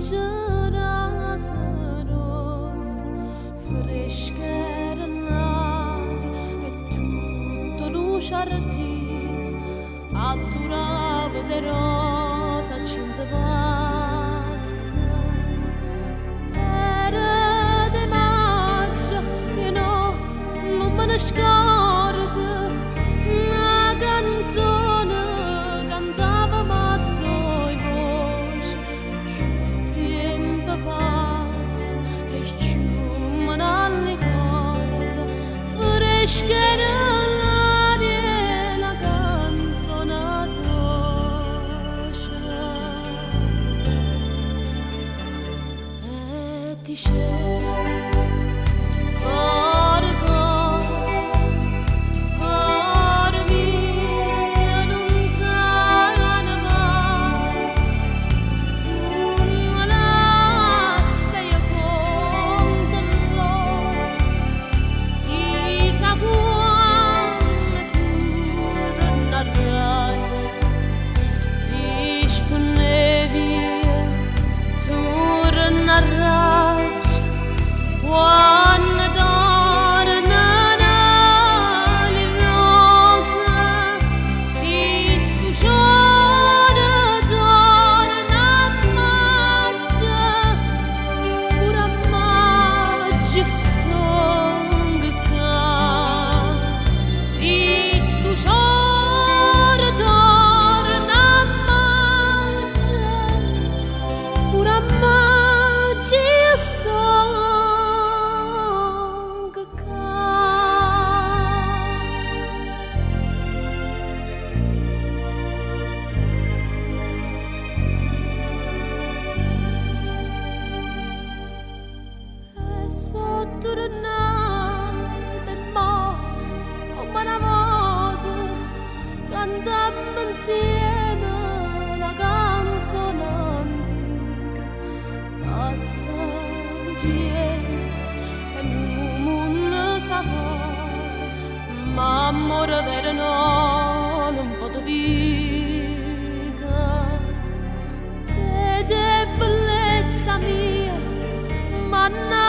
Atturavo de rosa cinta bassa, era de maggio e no, non me ne scordo, una canzone cantava matto e voce, più tempo passa e più me ne ricordo, freschera. Cantammo insieme la canzone antica, passano tempo e non sapete, ma amore vero no, non posso vivere. Te bellezza mia, ma